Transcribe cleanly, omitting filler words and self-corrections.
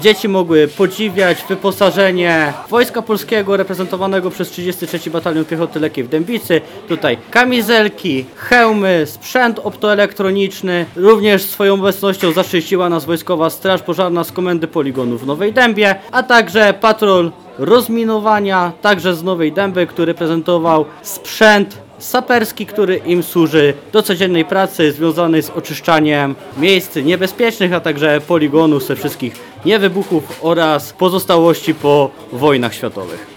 Dzieci mogły podziwiać wyposażenie Wojska Polskiego reprezentowanego przez 33 Batalion Piechoty Lekkiej w Dębicy. Tutaj kamizelki, hełmy, sprzęt optoelektroniczny. Również swoją obecnością zaszczyciła nas Wojskowa Straż Pożarna z Komendy Poligonu w Nowej Dębie, a także patrol rozminowania, także z Nowej Dęby, który prezentował sprzęt saperski, który im służy do codziennej pracy związanej z oczyszczaniem miejsc niebezpiecznych, a także poligonu ze wszystkich niewybuchów oraz pozostałości po wojnach światowych.